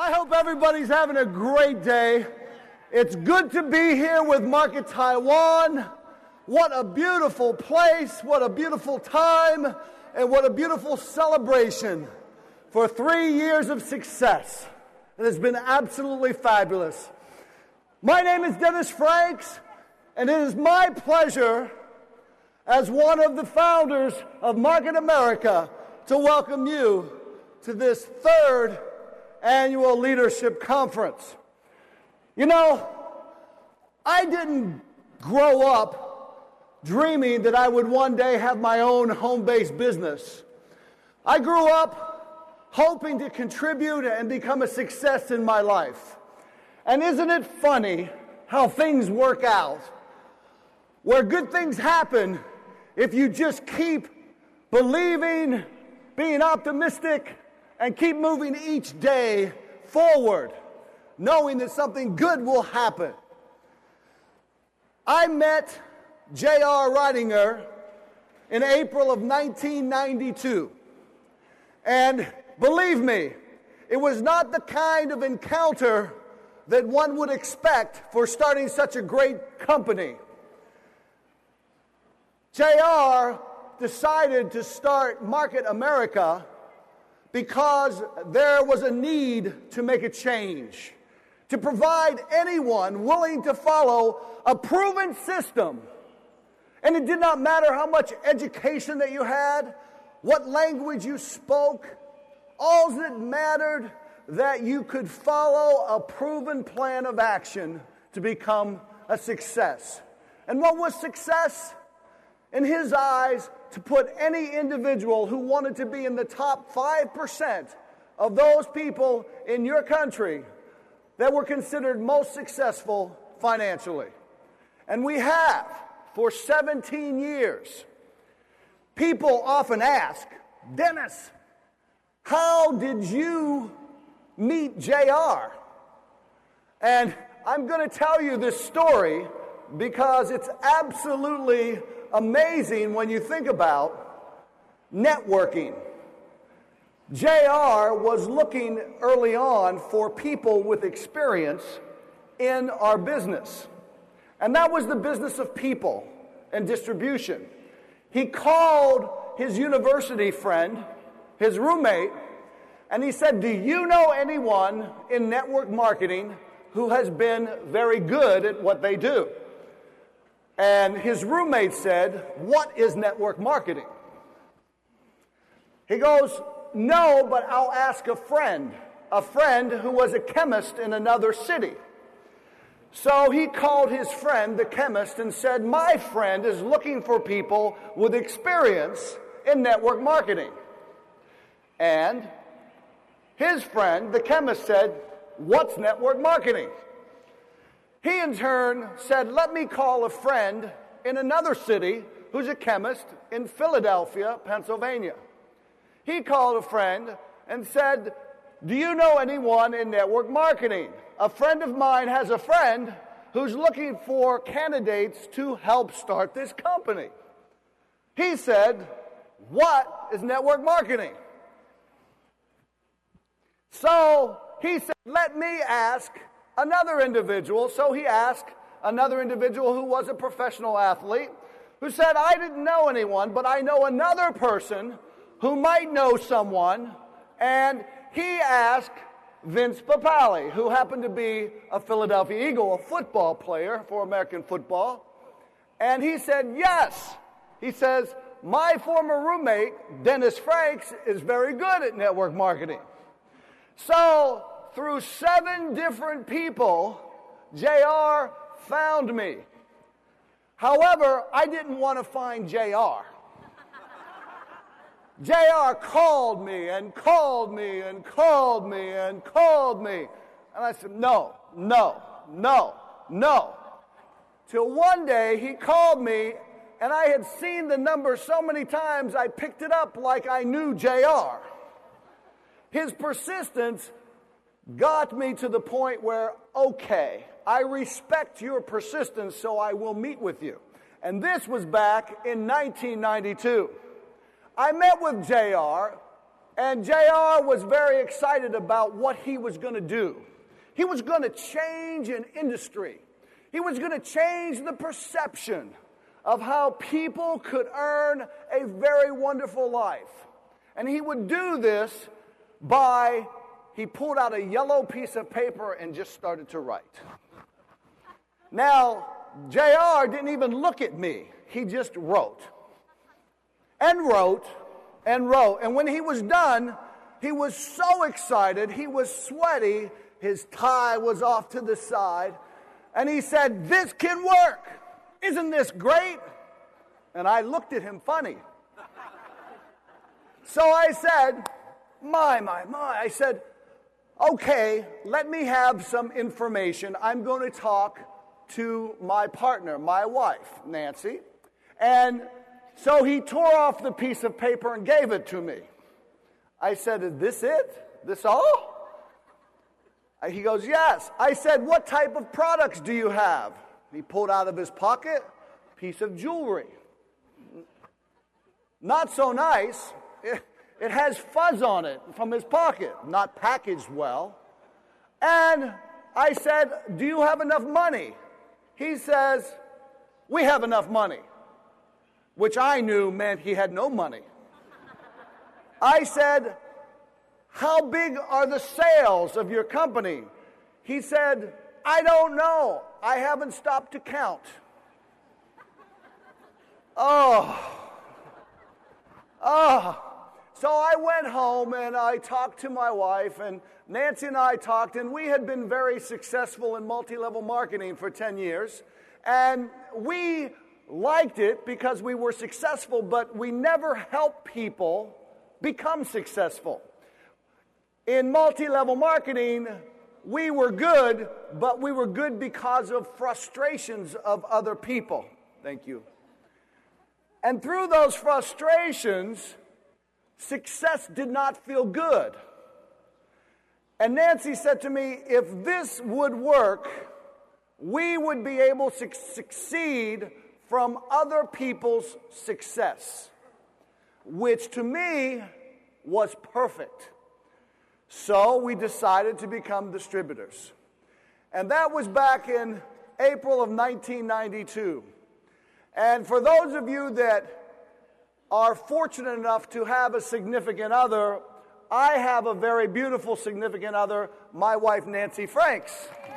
I hope everybody's having a great day. It's good to be here with Market Taiwan. What a beautiful place, what a beautiful time, and what a beautiful celebration for 3 years of success. It has been absolutely fabulous. My name is Dennis Franks, and it is my pleasure as one of the founders of Market America to welcome you to this third annual leadership conference. You know, I didn't grow up dreaming that I would one day have my own home-based business. I grew up hoping to contribute and become a success in my life. And isn't it funny how things work out? Where good things happen if you just keep believing, being optimistic, and keep moving each day forward, knowing that something good will happen. I met J.R. Ridinger in April of 1992. And believe me, it was not the kind of encounter that one would expect for starting such a great company. J.R. decided to start Market America because there was a need to make a change, to provide anyone willing to follow a proven system. And it did not matter how much education that you had, what language you spoke, all that mattered that you could follow a proven plan of action to become a success. And what was success? In his eyes, to put any individual who wanted to be in the top 5% of those people in your country that were considered most successful financially. And we have for 17 years. People often ask, Dennis, how did you meet JR? And I'm going to tell you this story because it's absolutely amazing when you think about networking. JR was looking early on for people with experience in our business. And that was the business of people and distribution. He called his university friend, his roommate, and he said, do you know anyone in network marketing who has been very good at what they do? And his roommate said, what is network marketing? He goes, no, but I'll ask a friend who was a chemist in another city. So he called his friend, the chemist, and said, my friend is looking for people with experience in network marketing. And his friend, the chemist, said, what's network marketing? He in turn said, let me call a friend in another city who's a chemist in Philadelphia, Pennsylvania. He called a friend and said, do you know anyone in network marketing? A friend of mine has a friend who's looking for candidates to help start this company. He said, what is network marketing? So he said, let me ask another individual. So he asked another individual who was a professional athlete, who said, I didn't know anyone, but I know another person who might know someone. And he asked Vince Papale, who happened to be a Philadelphia Eagle, a football player for American football. And he said, yes. He says, my former roommate, Dennis Franks, is very good at network marketing. So through 7 different people, JR found me. However, I didn't want to find JR. JR called me and called me and called me and called me. And I said, no. Till one day he called me, and I had seen the number so many times I picked it up like I knew JR. His persistence got me to the point where, okay, I respect your persistence, so I will meet with you. And this was back in 1992. I met with JR And JR was very excited about what he was going to do. He was going to change an industry. He was going to change the perception of how people could earn a very wonderful life. And he would do this by, he pulled out a yellow piece of paper and just started to write. Now, JR didn't even look at me. He just wrote. And wrote, and wrote. And when he was done, he was so excited, he was sweaty, his tie was off to the side, and he said, "This can work. Isn't this great?" And I looked at him funny. So I said, my. I said, "Okay, let me have some information. I'm going to talk to my partner, my wife, Nancy." And so he tore off the piece of paper and gave it to me. I said, "Is this it? This all?" He goes, "Yes." I said, "What type of products do you have?" He pulled out of his pocket a piece of jewelry. Not so nice. It has fuzz on it from his pocket, not packaged well. And I said, "Do you have enough money?" He says, "We have enough money," which I knew meant he had no money. I said, "How big are the sales of your company?" He said, "I don't know. I haven't stopped to count." So I went home and I talked to my wife, and Nancy and I talked, and we had been very successful in multi-level marketing for 10 years. And we liked it because we were successful, but we never helped people become successful. In multi-level marketing, we were good, but we were good because of frustrations of other people. Thank you. And through those frustrations, success did not feel good. And Nancy said to me, if this would work, we would be able to succeed from other people's success, which to me was perfect. So we decided to become distributors. And that was back in April of 1992. And for those of you that are fortunate enough to have a significant other, I have a very beautiful significant other, my wife Nancy Franks.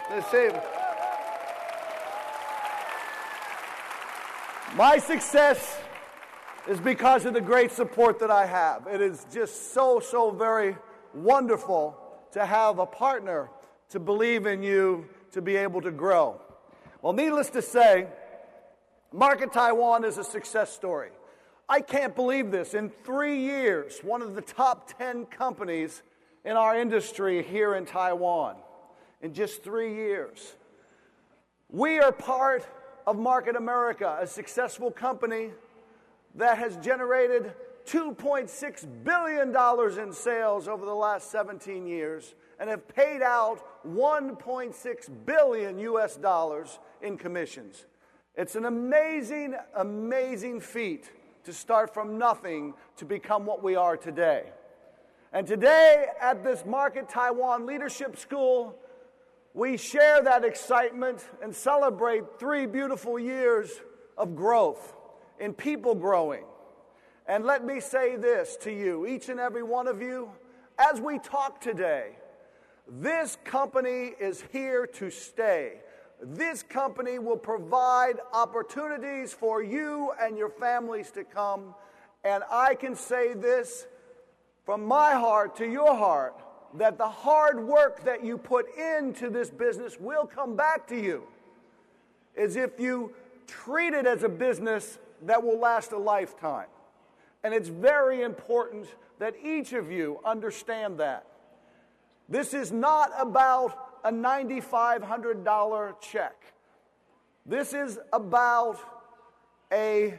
My success is because of the great support that I have. It is just so very wonderful to have a partner to believe in you, to be able to grow. Well, needless to say, Market Taiwan is a success story. I can't believe this. In 3 years, one of the top 10 companies in our industry here in Taiwan. In just 3 years. We are part of Market America, a successful company that has generated $2.6 billion in sales over the last 17 years and have paid out $1.6 billion US dollars in commissions. It's an amazing, amazing feat to start from nothing to become what we are today. And today at this Market Taiwan Leadership School, we share that excitement and celebrate 3 beautiful years of growth in people growing. And let me say this to you, each and every one of you, as we talk today, this company is here to stay. This company will provide opportunities for you and your families to come. And I can say this from my heart to your heart, that the hard work that you put into this business will come back to you, as if you treat it as a business that will last a lifetime. And it's very important that each of you understand that. This is not about a $9,500 check. This is about a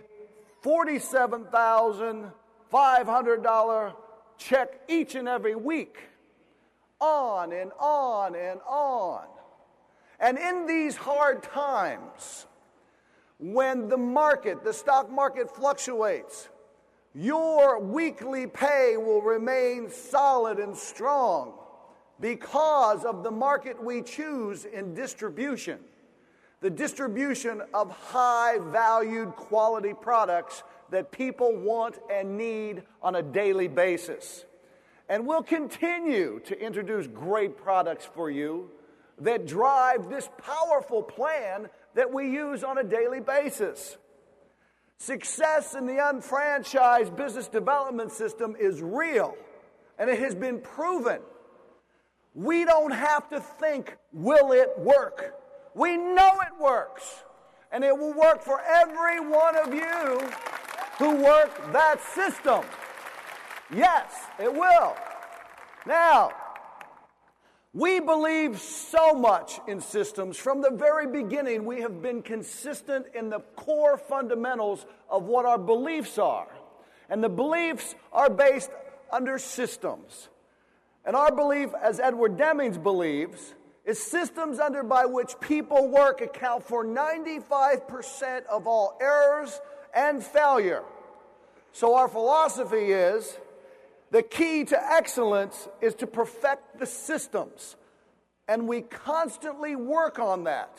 $47,500 check each and every week. On and on and on. And in these hard times, when the stock market fluctuates, Your weekly pay will remain solid and strong because of the market we choose in distribution. The distribution of high-valued quality products that people want and need on a daily basis. And we'll continue to introduce great products for you that drive this powerful plan that we use on a daily basis. Success in the unfranchised business development system is real, and it has been proven. We don't have to think, will it work? We know it works, and it will work for every one of you who work that system. Yes, it will. Now, we believe so much in systems. From the very beginning, we have been consistent in the core fundamentals of what our beliefs are. And the beliefs are based under systems. And our belief, as Edward Demings believes, is systems under by which people work account for 95% of all errors and failure. So our philosophy is, the key to excellence is to perfect the systems, and we constantly work on that.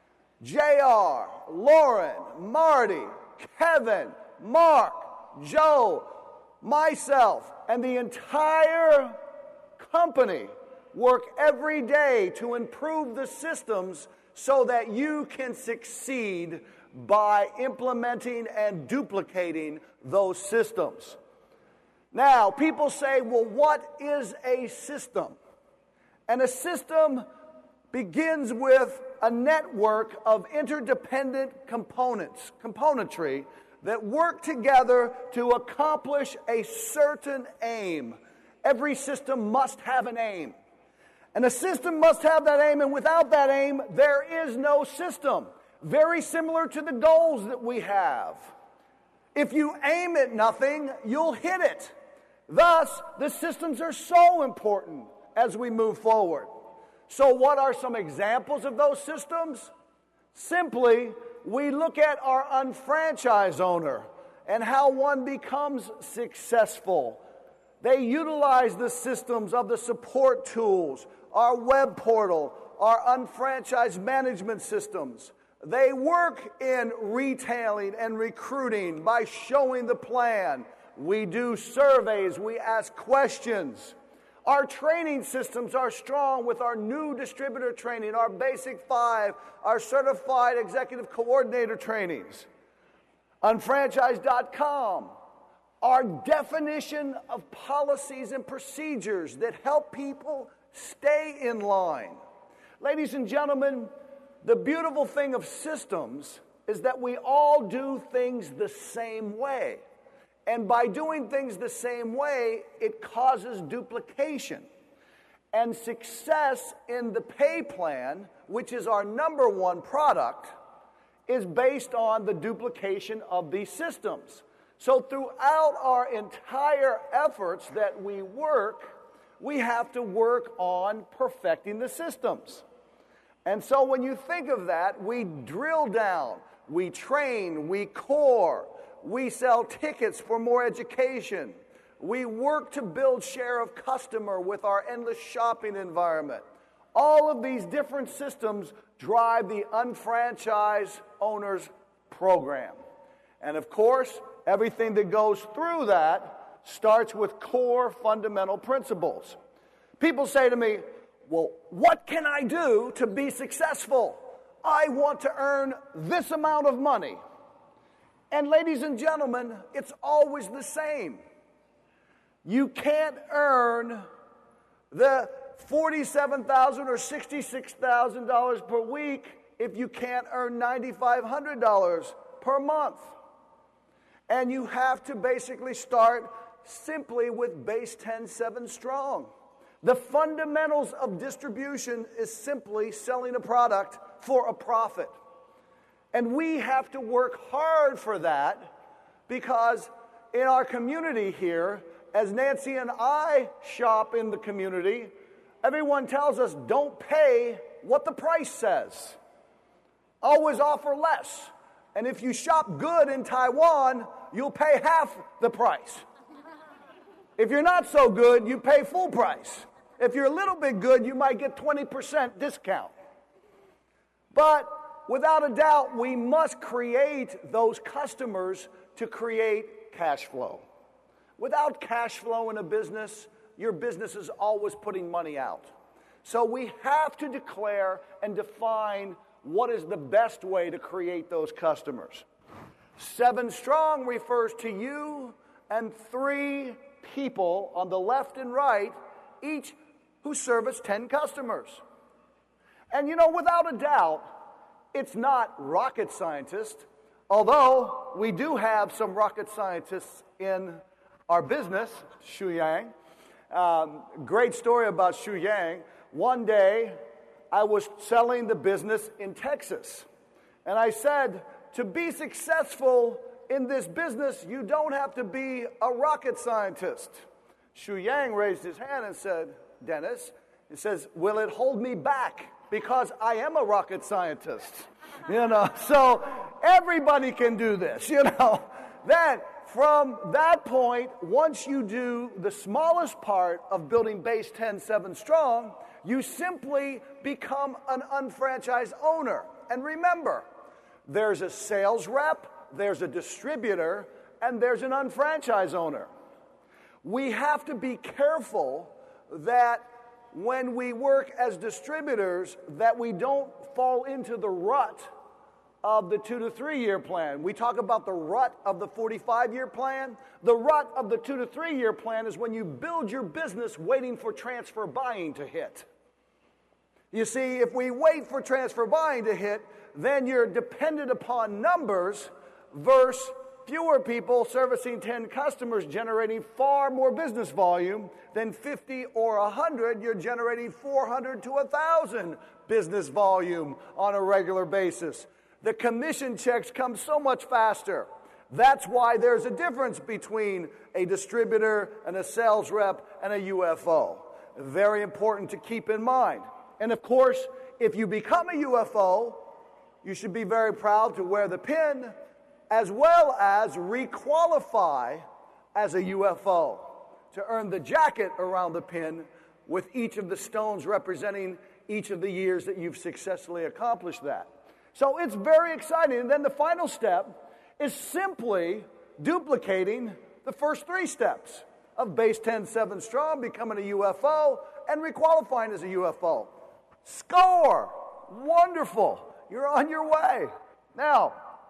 JR, Lauren, Marty, Kevin, Mark, Joe, myself, and the entire company work every day to improve the systems so that you can succeed by implementing and duplicating those systems. Now, people say, well, what is a system? And a system begins with a network of interdependent componentry that work together to accomplish a certain aim. Every system must have an aim. And a system must have that aim, and without that aim, there is no system. Very similar to the goals that we have. If you aim at nothing, you'll hit it. Thus, the systems are so important as we move forward. So what are some examples of those systems? Simply, we look at our unfranchised owner and how one becomes successful. They utilize the systems of the support tools, our web portal, our unfranchised management systems. They work in retailing and recruiting by showing the plan. We do surveys, we ask questions. Our training systems are strong with our new distributor training, our Basic 5, our certified executive coordinator trainings. Unfranchised.com, our definition of policies and procedures that help people stay in line. Ladies and gentlemen, the beautiful thing of systems is that we all do things the same way. And by doing things the same way, it causes duplication. And success in the pay plan, which is our number one product, is based on the duplication of these systems. So throughout our entire efforts that we work, we have to work on perfecting the systems. And so when you think of that, we drill down, we train, we core, we sell tickets for more education. We work to build share of customer with our endless shopping environment. All of these different systems drive the unfranchised owners program. And of course, everything that goes through that starts with core fundamental principles. People say to me, well, what can I do to be successful? I want to earn this amount of money. And ladies and gentlemen, it's always the same. You can't earn the $47,000 or $66,000 per week if you can't earn $9,500 per month. And you have to basically start simply with base 10-7 strong. The fundamentals of distribution is simply selling a product for a profit. And we have to work hard for that because in our community here, as Nancy and I shop in the community, everyone tells us don't pay what the price says. Always offer less. And if you shop good in Taiwan, you'll pay half the price. If you're not so good, you pay full price. If you're a little bit good, you might get 20% discount. But without a doubt, we must create those customers to create cash flow. Without cash flow in a business, your business is always putting money out. So we have to declare and define what is the best way to create those customers. 7 strong refers to you and 3 people on the left and right, each who service 10 customers. And without a doubt, it's not rocket scientists, although we do have some rocket scientists in our business, Shu Yang. Great story about Shu Yang. One day, I was selling the business in Texas, and I said, to be successful in this business, you don't have to be a rocket scientist. Shu Yang raised his hand and said, Dennis, he says, will it hold me back? Because I am a rocket scientist. So everybody can do this, Then from that point, once you do the smallest part of building Base 10 7 strong, you simply become an unfranchised owner. And remember, there's a sales rep, there's a distributor, and there's an unfranchised owner. We have to be careful that when we work as distributors, that we don't fall into the rut of the 2 to 3 year plan. We talk about the rut of the 45-year plan. The rut of the 2 to 3 year plan is when you build your business waiting for transfer buying to hit. You see, if we wait for transfer buying to hit, then you're dependent upon numbers versus fewer people servicing 10 customers generating far more business volume than 50 or 100. You're generating 400 to 1,000 business volume on a regular basis. The commission checks come so much faster. That's why there's a difference between a distributor and a sales rep and a UFO. Very important to keep in mind. And of course, if you become a UFO, you should be very proud to wear the pin as well as requalify as a UFO to earn the jacket around the pin with each of the stones representing each of the years that you've successfully accomplished that. So it's very exciting. And then the final step is simply duplicating the first 3 steps of Base 10 7 strong, becoming a UFO, and requalifying as a UFO. Score! Wonderful. You're on your way. Now,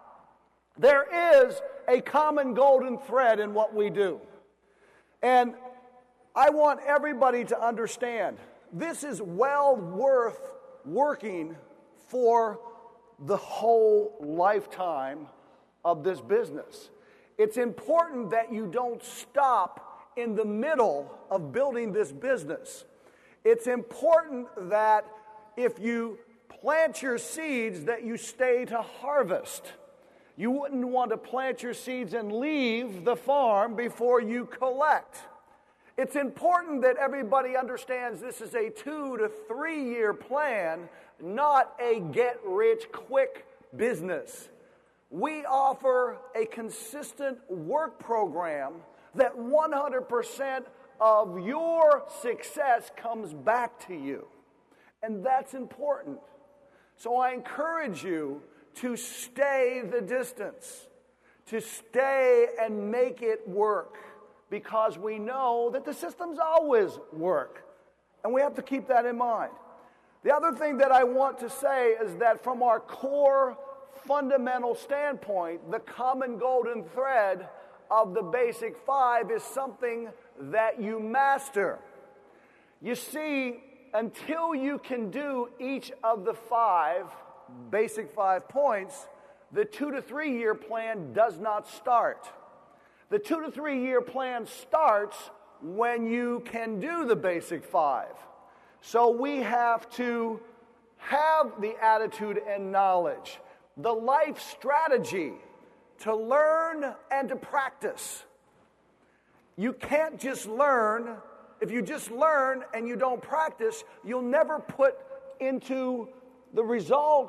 there is a common golden thread in what we do. And I want everybody to understand this is well worth working for the whole lifetime of this business. It's important that you don't stop in the middle of building this business. It's important that if you plant your seeds, that you stay to harvest. You wouldn't want to plant your seeds and leave the farm before you collect. It's important that everybody understands this is a 2 to 3 year plan, not a get-rich-quick business. We offer a consistent work program that 100% of your success comes back to you. And that's important. So I encourage you to stay the distance, to stay and make it work, because we know that the systems always work. And we have to keep that in mind. The other thing that I want to say is that from our core fundamental standpoint, the common golden thread of the basic 5 is something that you master. You see, until you can do each of the 5 basic 5 points, the 2 to 3 year plan does not start. The 2 to 3 year plan starts when you can do the basic 5. So we have to have the attitude and knowledge, the life strategy to learn and to practice. You can't just learn. If you just learn and you don't practice, you'll never put into the results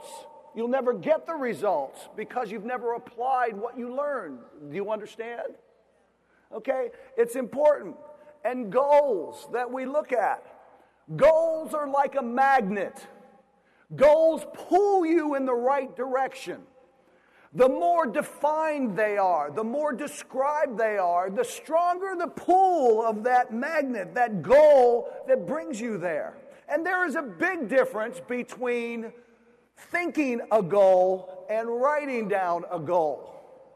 You'll never get the results because you've never applied what you learned. Do you understand? Okay? It's important. And goals that we look at. Goals are like a magnet. Goals pull you in the right direction. The more defined they are, the more described they are, the stronger the pull of that magnet, that goal that brings you there. And there is a big difference between thinking a goal and writing down a goal.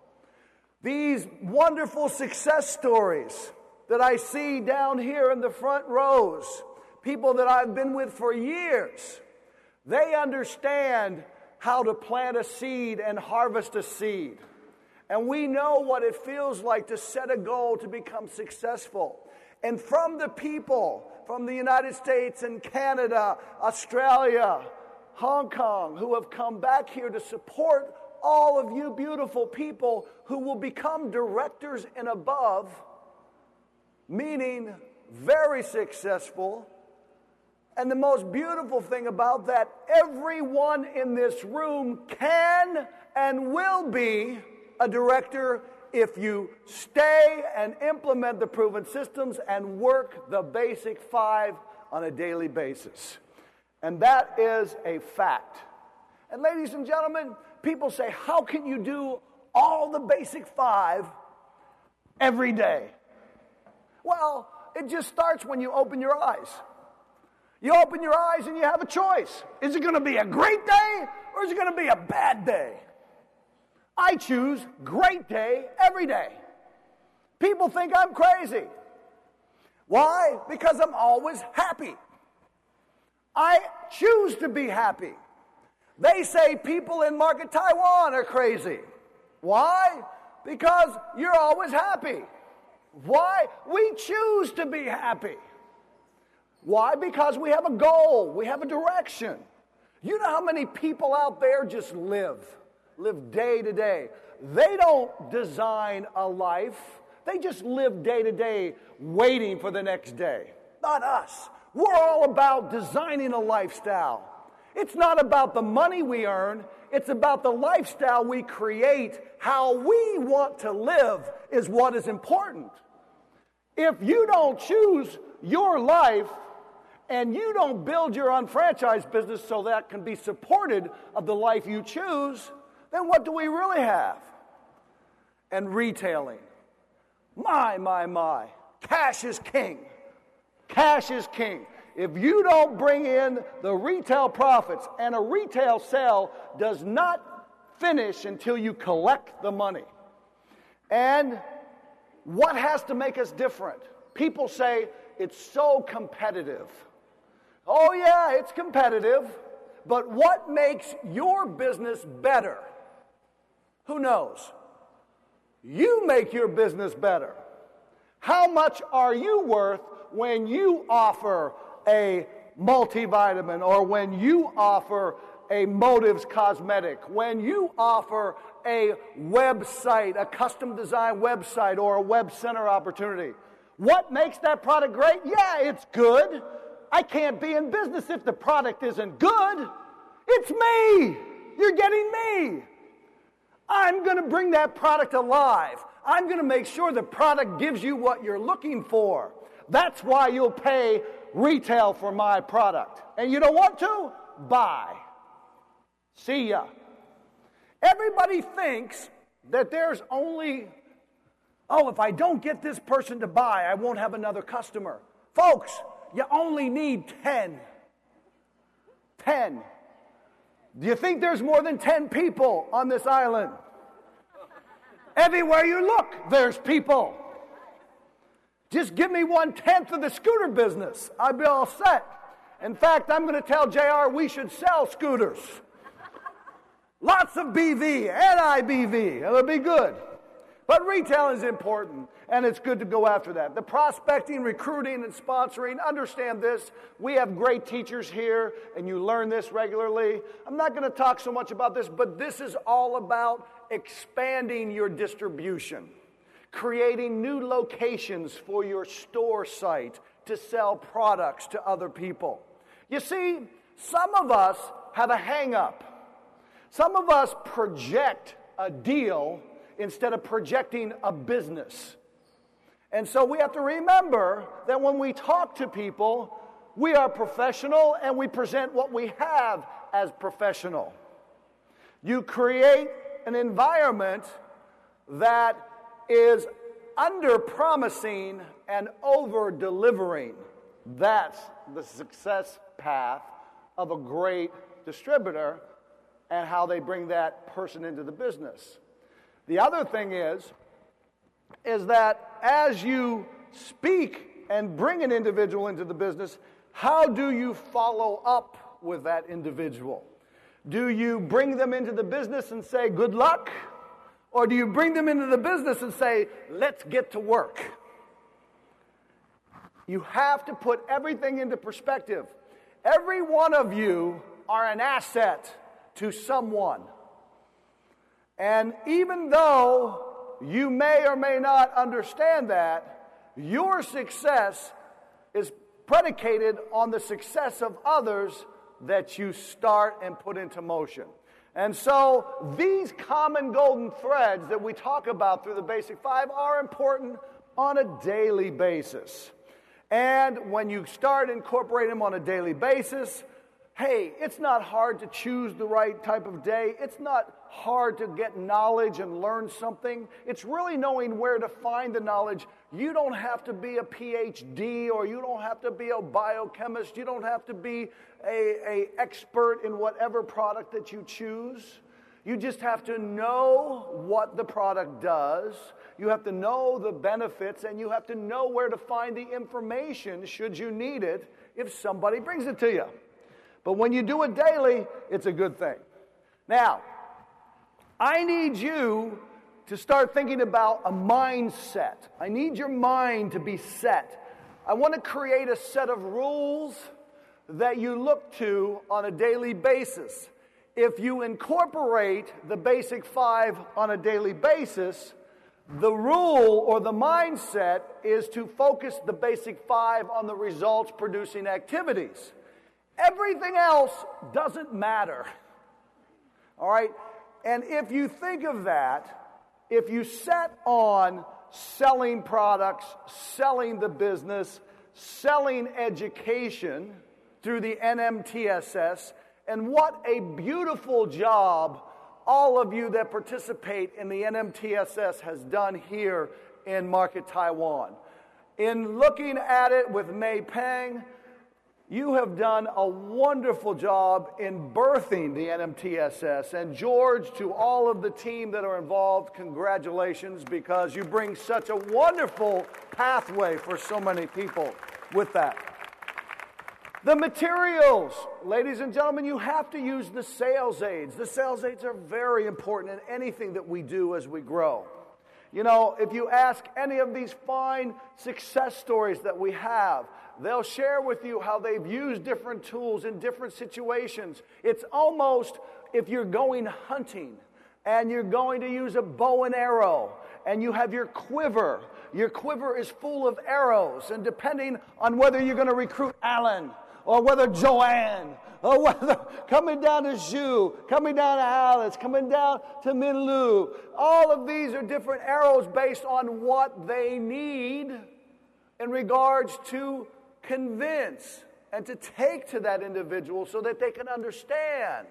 These wonderful success stories that I see down here in the front rows, people that I've been with for years, they understand how to plant a seed and harvest a seed. And we know what it feels like to set a goal to become successful. And from the people, from the United States and Canada, Australia, Hong Kong, who have come back here to support all of you beautiful people who will become directors and above, meaning very successful. And the most beautiful thing about that, everyone in this room can and will be a director if you stay and implement the proven systems and work the basic 5 on a daily basis. And that is a fact. And ladies and gentlemen, people say, how can you do all the basic 5 every day? Well, it just starts when you open your eyes. You open your eyes and you have a choice. Is it going to be a great day or is it going to be a bad day? I choose great day every day. People think I'm crazy. Why? Because I'm always happy. I choose to be happy. They say people in Market Taiwan are crazy. Why? Because you're always happy. Why? We choose to be happy. Why? Because we have a goal. We have a direction. You know how many people out there just live day to day. They don't design a life. They just live day to day waiting for the next day. Not us. We're all about designing a lifestyle. It's not about the money we earn. It's about the lifestyle we create. How we want to live is what is important. If you don't choose your life and you don't build your unfranchised business so that can be supported of the life you choose, then what do we really have? And retailing. My. Cash is king. Cash is king. If you don't bring in the retail profits, and a retail sale does not finish until you collect the money. And what has to make us different? People say it's so competitive. Oh yeah, it's competitive, but what makes your business better? Who knows? You make your business better. How much are you worth when you offer a multivitamin, or when you offer a Motives cosmetic, when you offer a website, a custom design website or a web center opportunity? What makes that product great? Yeah, it's good. I can't be in business if the product isn't good. It's me. You're getting me. I'm going to bring that product alive. I'm going to make sure the product gives you what you're looking for. That's why you'll pay retail for my product. And you don't want to? Buy. See ya. Everybody thinks that there's only, if I don't get this person to buy, I won't have another customer. Folks, you only need 10. 10. Do you think there's more than 10 people on this island? Everywhere you look, there's people. Just give me 1/10 of the scooter business. I'd be all set. In fact, I'm going to tell JR we should sell scooters. Lots of BV and IBV. It'll be good. But retail is important, and it's good to go after that. The prospecting, recruiting, and sponsoring, understand this. We have great teachers here, and you learn this regularly. I'm not going to talk so much about this, but this is all about expanding your distribution, creating new locations for your store site to sell products to other people. You see, some of us have a hang-up. Some of us project a deal instead of projecting a business. And so we have to remember that when we talk to people, we are professional and we present what we have as professional. You create an environment that is under-promising and over-delivering. That's the success path of a great distributor and how they bring that person into the business. The other thing is that as you speak and bring an individual into the business, how do you follow up with that individual? Do you bring them into the business and say, good luck? Or do you bring them into the business and say, let's get to work? You have to put everything into perspective. Every one of you are an asset to someone. And even though you may or may not understand that, your success is predicated on the success of others that you start and put into motion. And so these common golden threads that we talk about through the Basic Five are important on a daily basis. And when you start incorporating them on a daily basis, hey, it's not hard to choose the right type of day. It's not hard to get knowledge and learn something. It's really knowing where to find the knowledge. You don't have to be a PhD, or you don't have to be a biochemist. You don't have to be an expert in whatever product that you choose. You just have to know what the product does. You have to know the benefits, and you have to know where to find the information should you need it if somebody brings it to you. But when you do it daily, it's a good thing. Now, I need you to start thinking about a mindset. I need your mind to be set. I want to create a set of rules that you look to on a daily basis. If you incorporate the Basic Five on a daily basis, the rule or the mindset is to focus the Basic Five on the results-producing activities. Everything else doesn't matter. All right? And if you think of that, if you set on selling products, selling the business, selling education through the NMTSS, and what a beautiful job all of you that participate in the NMTSS has done here in Market Taiwan. In looking at it with Mei Peng, you have done a wonderful job in birthing the NMTSS. And George, to all of the team that are involved, congratulations, because you bring such a wonderful pathway for so many people with that. The materials, ladies and gentlemen, you have to use the sales aids. The sales aids are very important in anything that we do as we grow. You know, if you ask any of these fine success stories that we have, they'll share with you how they've used different tools in different situations. It's almost if you're going hunting and you're going to use a bow and arrow and you have your quiver is full of arrows, and depending on whether you're going to recruit Alan or whether Joanne, or whether coming down to Zhu, coming down to Alice, coming down to Min Lu, all of these are different arrows based on what they need in regards to convince and to take to that individual so that they can understand.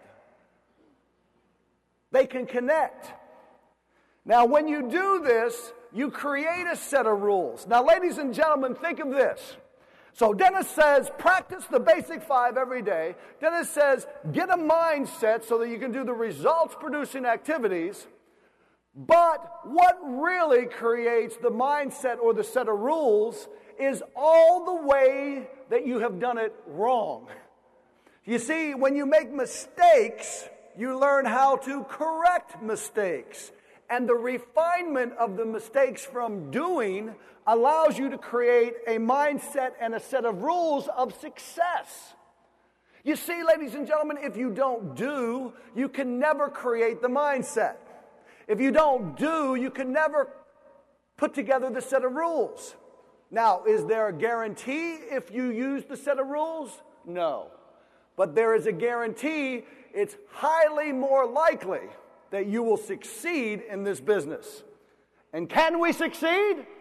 They can connect. Now, when you do this, you create a set of rules. Now, ladies and gentlemen, think of this. So Dennis says, practice the Basic Five every day. Dennis says, get a mindset so that you can do the results-producing activities. But what really creates the mindset or the set of rules is all the way that you have done it wrong. You see, when you make mistakes, you learn how to correct mistakes. And the refinement of the mistakes from doing allows you to create a mindset and a set of rules of success. You see, ladies and gentlemen, if you don't do, you can never create the mindset. If you don't do, you can never put together the set of rules. Now, is there a guarantee if you use the set of rules? No. but there is a guarantee it's highly more likely that you will succeed in this business. And can we succeed? Yes.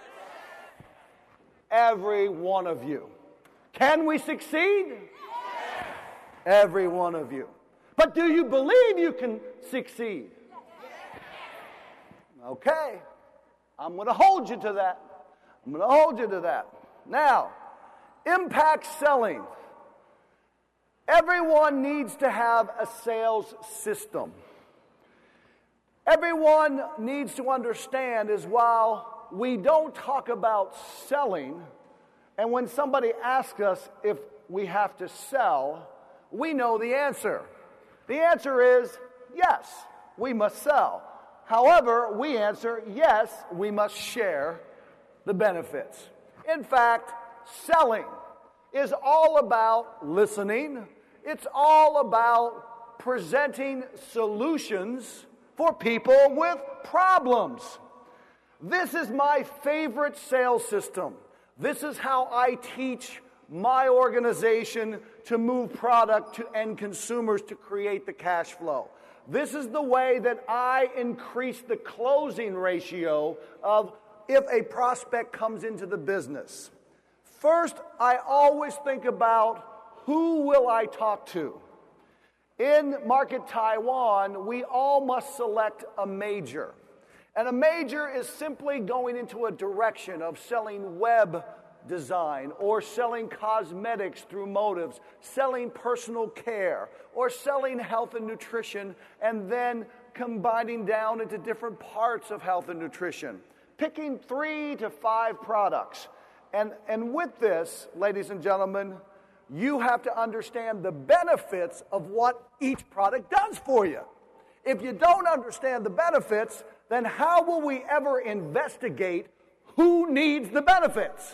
Every one of you. Can we succeed? Yes. Every one of you. But do you believe you can succeed? Yes. Okay. I'm going to hold you to that. I'm going to hold you to that. Now, impact selling. Everyone needs to have a sales system. Everyone needs to understand is while we don't talk about selling, and when somebody asks us if we have to sell, we know the answer. The answer is yes, we must sell. However, we answer yes, we must share the benefits. In fact, selling is all about listening. It's all about presenting solutions for people with problems. This is my favorite sales system. This is how I teach my organization to move product to end consumers to create the cash flow. This is the way that I increase the closing ratio of if a prospect comes into the business. First, I always think about who will I talk to? In Market Taiwan, we all must select a major. And a major is simply going into a direction of selling web design or selling cosmetics through Motives, selling personal care, or selling health and nutrition, and then combining down into different parts of health and nutrition, picking 3 to 5 products. And with this, ladies and gentlemen, you have to understand the benefits of what each product does for you. If you don't understand the benefits, then how will we ever investigate who needs the benefits?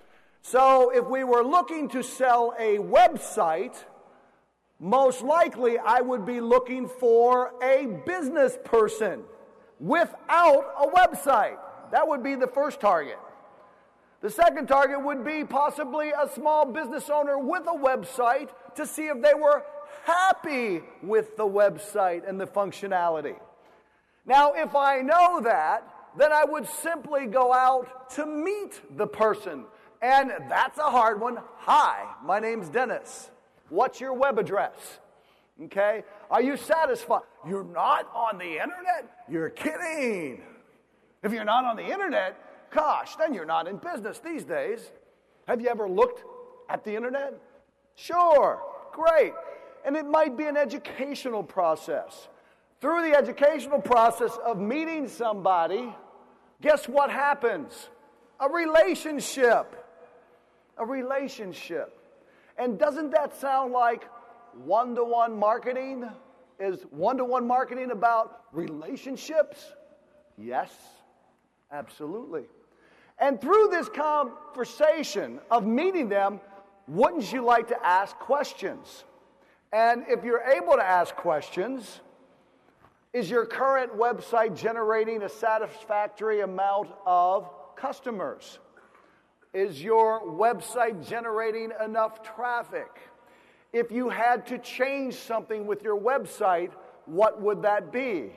So if we were looking to sell a website, most likely I would be looking for a business person without a website. That would be the first target. The second target would be possibly a small business owner with a website to see if they were happy with the website and the functionality. Now, if I know that, then I would simply go out to meet the person. And that's a hard one. Hi, my name's Dennis. What's your web address? Okay? Are you satisfied? You're not on the internet? You're kidding. If you're not on the internet, gosh, then you're not in business these days. Have you ever looked at the internet? Sure, great. And it might be an educational process. Through the educational process of meeting somebody, guess what happens? A relationship. A relationship. And doesn't that sound like one-to-one marketing? Is one-to-one marketing about relationships? Yes, absolutely. And through this conversation of meeting them, wouldn't you like to ask questions? And if you're able to ask questions, is your current website generating a satisfactory amount of customers? Is your website generating enough traffic? If you had to change something with your website, what would that be?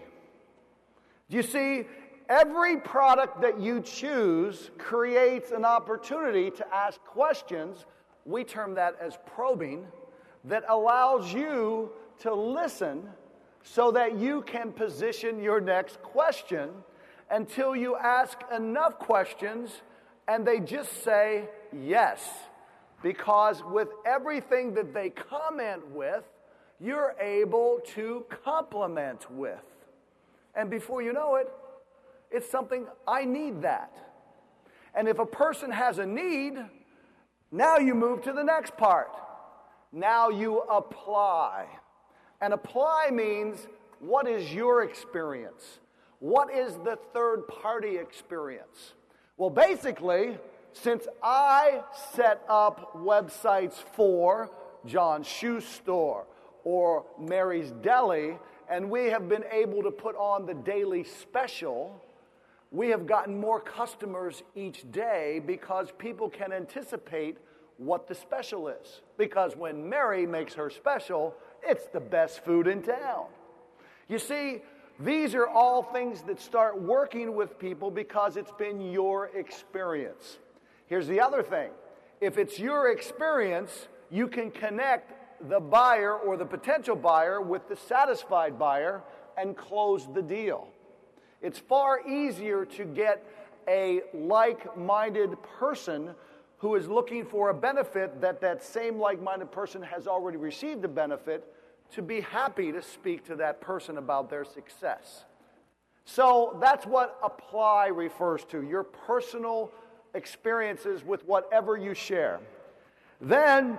You see, every product that you choose creates an opportunity to ask questions. We term that as probing, that allows you to listen so that you can position your next question until you ask enough questions and they just say yes. Because with everything that they comment with, you're able to complement with. And before you know it, it's something, I need that. And if a person has a need, now you move to the next part. Now you apply. And apply means, what is your experience? What is the third-party experience? Well, basically, since I set up websites for John's Shoe Store or Mary's Deli, and we have been able to put on the daily special, we have gotten more customers each day because people can anticipate what the special is. Because when Mary makes her special, it's the best food in town. You see, these are all things that start working with people because it's been your experience. Here's the other thing. If it's your experience, you can connect the buyer or the potential buyer with the satisfied buyer and close the deal. It's far easier to get a like-minded person who is looking for a benefit that same like-minded person has already received a benefit to be happy to speak to that person about their success. So that's what apply refers to, your personal experiences with whatever you share. Then,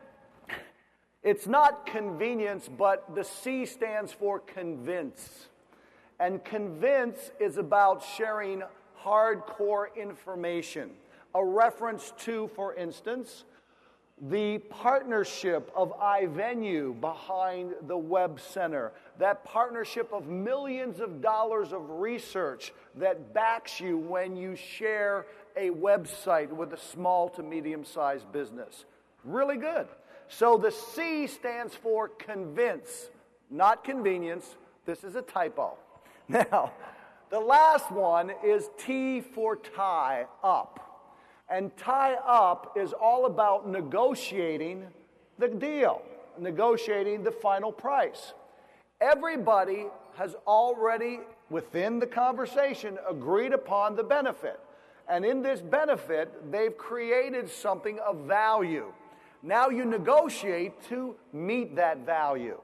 it's not convenience, but the C stands for convince. And convince is about sharing hardcore information. A reference to, for instance, the partnership of iVenue behind the Web Center, that partnership of millions of dollars of research that backs you when you share a website with a small to medium-sized business. Really good. So the C stands for convince, not convenience. This is a typo. Now, the last one is T for tie up. And tie up is all about negotiating the deal, negotiating the final price. Everybody has already, within the conversation, agreed upon the benefit. And in this benefit, they've created something of value. Now you negotiate to meet that value.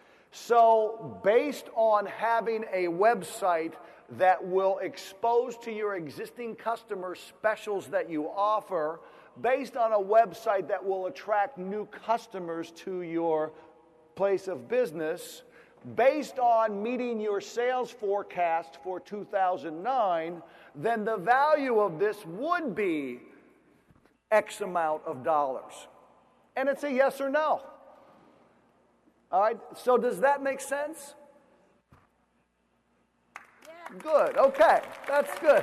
So, based on having a website that will expose to your existing customers specials that you offer, based on a website that will attract new customers to your place of business, based on meeting your sales forecast for 2009, then the value of this would be X amount of dollars. And it's a yes or no. All right, so does that make sense? Yeah. Good, okay, that's good.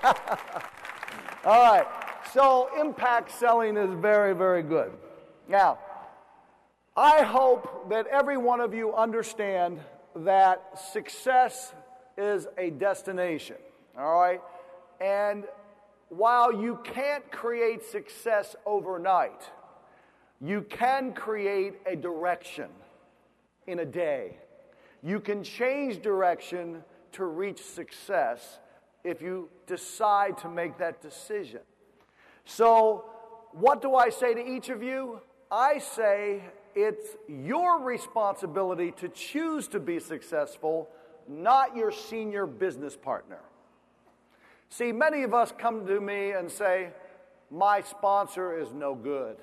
All right, so impact selling is very, very good. Now, I hope that every one of you understand that success is a destination, all right? And while you can't create success overnight, you can create a direction in a day. You can change direction to reach success if you decide to make that decision. So, what do I say to each of you? I say it's your responsibility to choose to be successful, not your senior business partner. See, many of us come to me and say, my sponsor is no good.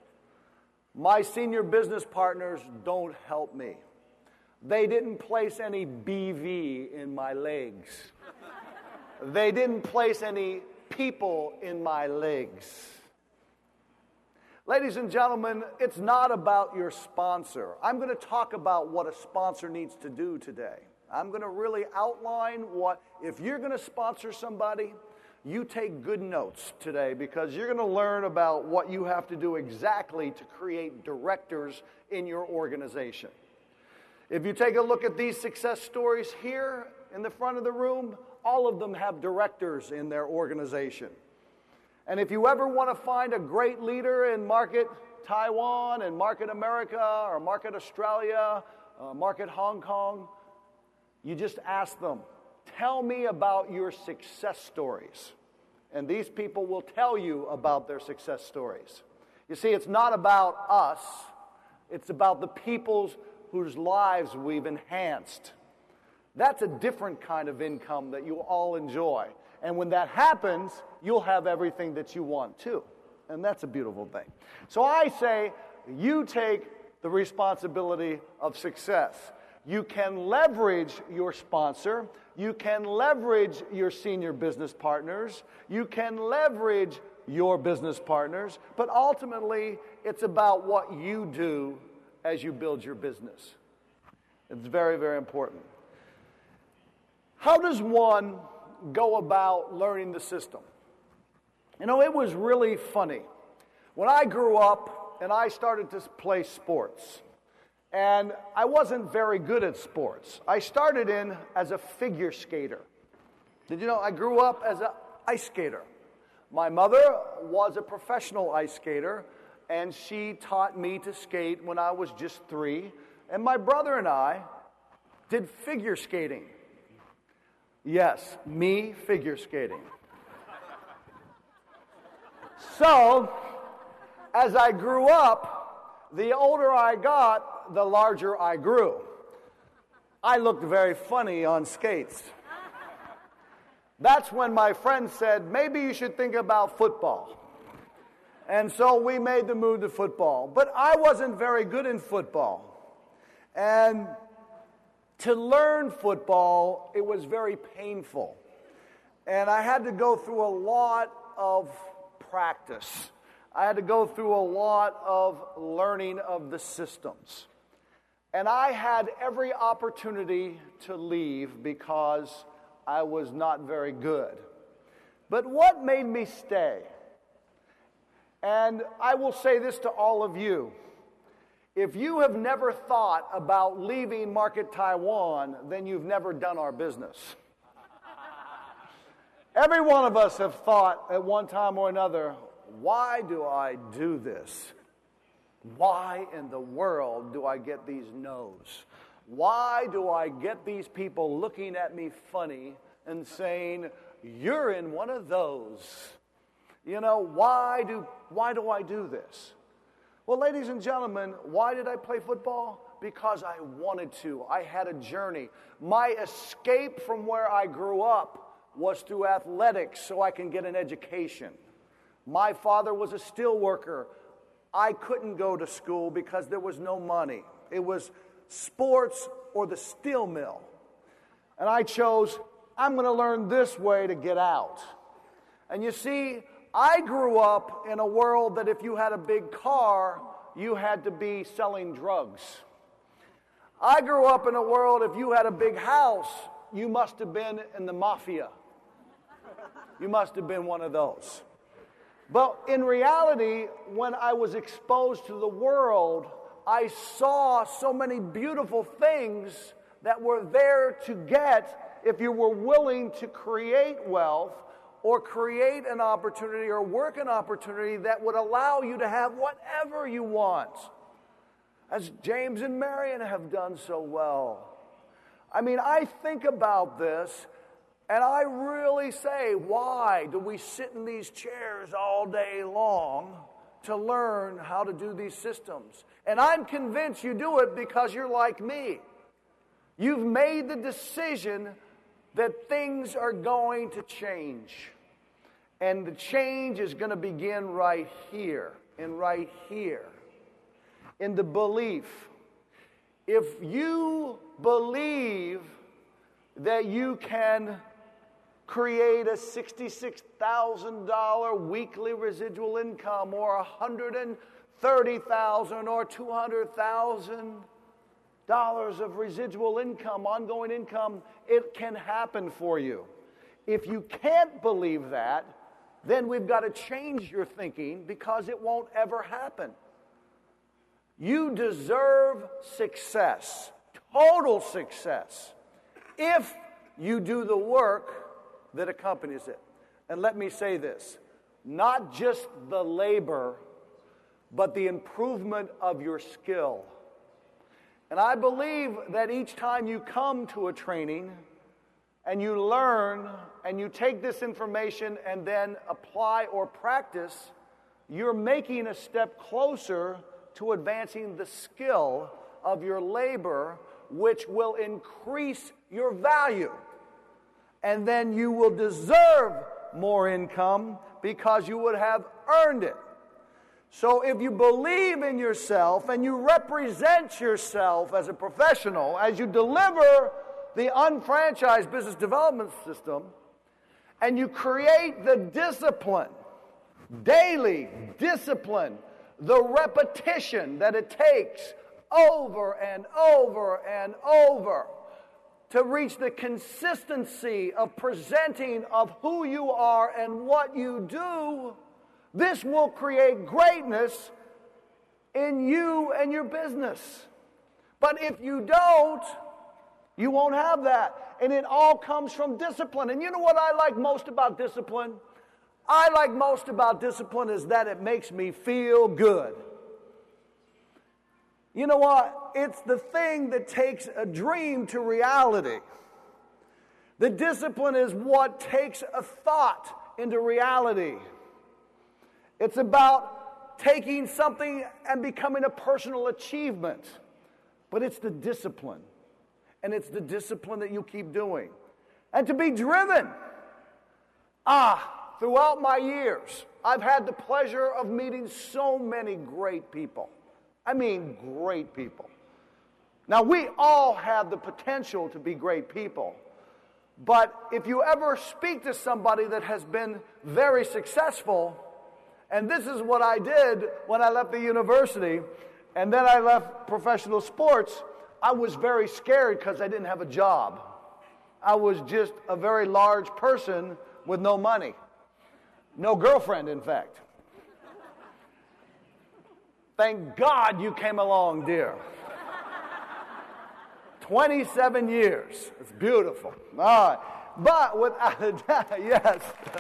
My senior business partners don't help me. They didn't place any BV in my legs. They didn't place any people in my legs. Ladies and gentlemen, it's not about your sponsor. I'm going to talk about what a sponsor needs to do today. I'm going to really outline what, if you're going to sponsor somebody, you take good notes today because you're going to learn about what you have to do exactly to create directors in your organization. If you take a look at these success stories here in the front of the room, all of them have directors in their organization. And if you ever want to find a great leader in Market Taiwan and Market America or Market Australia, Market Hong Kong, you just ask them, tell me about your success stories. And these people will tell you about their success stories. You see, it's not about us. It's about the people's whose lives we've enhanced. That's a different kind of income that you all enjoy. And when that happens, you'll have everything that you want too. And that's a beautiful thing. So I say, you take the responsibility of success. You can leverage your sponsor. You can leverage your senior business partners. You can leverage your business partners. But ultimately, it's about what you do as you build your business. It's very, very important. How does one go about learning the system? You know, it was really funny. When I grew up and I started to play sports, and I wasn't very good at sports. I started in as a figure skater. Did you know I grew up as an ice skater? My mother was a professional ice skater, and she taught me to skate when I was just 3. And my brother and I did figure skating. Yes, me figure skating. So, as I grew up, the older I got, the larger I grew. I looked very funny on skates. That's when my friend said, maybe you should think about football. And so we made the move to football. But I wasn't very good in football. And to learn football, it was very painful. And I had to go through a lot of practice. I had to go through a lot of learning of the systems. And I had every opportunity to leave because I was not very good. But what made me stay? And I will say this to all of you. If you have never thought about leaving Market Taiwan, then you've never done our business. Every one of us have thought at one time or another, why do I do this? Why in the world do I get these no's? Why do I get these people looking at me funny and saying, you're in one of those? You know, why do I do this? Well, ladies and gentlemen, why did I play football? Because I wanted to. I had a journey. My escape from where I grew up was through athletics so I can get an education. My father was a steel worker. I couldn't go to school because there was no money. It was sports or the steel mill. And I chose, I'm going to learn this way to get out. And you see, I grew up in a world that if you had a big car, you had to be selling drugs. I grew up in a world if you had a big house, you must have been in the mafia. You must have been one of those. But in reality, when I was exposed to the world, I saw so many beautiful things that were there to get if you were willing to create wealth or create an opportunity or work an opportunity that would allow you to have whatever you want, as James and Marion have done so well. I mean, I think about this, and I really say, why do we sit in these chairs all day long to learn how to do these systems? And I'm convinced you do it because you're like me. You've made the decision that things are going to change. And the change is going to begin right here and right here. In the belief. If you believe that you can create a $66,000 weekly residual income or $130,000 or $200,000 of residual income, ongoing income, it can happen for you. If you can't believe that, then we've got to change your thinking because it won't ever happen. You deserve success, total success, if you do the work that accompanies it. And let me say this, not just the labor, but the improvement of your skill. And I believe that each time you come to a training and you learn and you take this information and then apply or practice, you're making a step closer to advancing the skill of your labor, which will increase your value. And then you will deserve more income because you would have earned it. So if you believe in yourself and you represent yourself as a professional, as you deliver the unfranchised business development system, and you create the discipline, daily discipline, the repetition that it takes over and over and over to reach the consistency of presenting of who you are and what you do, This will create greatness in you and your business. But if you don't, you won't have that. And it all comes from discipline. And you know what I like most about discipline? I like most about discipline is that it makes me feel good. You know what? It's the thing that takes a dream to reality. The discipline is what takes a thought into reality. It's about taking something and becoming a personal achievement. But it's the discipline. And it's the discipline that you keep doing. And to be driven. Throughout my years, I've had the pleasure of meeting so many great people. I mean, great people. Now, we all have the potential to be great people. But if you ever speak to somebody that has been very successful, and this is what I did when I left the university, and then I left professional sports, I was very scared because I didn't have a job. I was just a very large person with no money. No girlfriend, in fact. Thank God you came along, dear. 27 years. It's beautiful. All right. But without a doubt, yes.